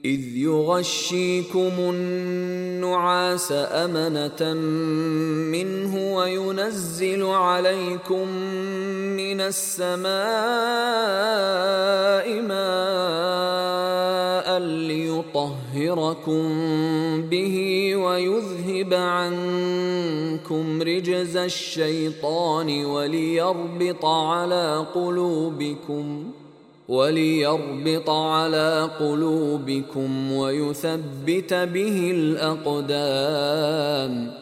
إذ يغشيكم النعاس أمنة منه وينزل عليكم من السماء ماء ليطهركم به ويذهب عنكم رجز الشيطان وليربط على قلوبكم ويثبت به الأقدام.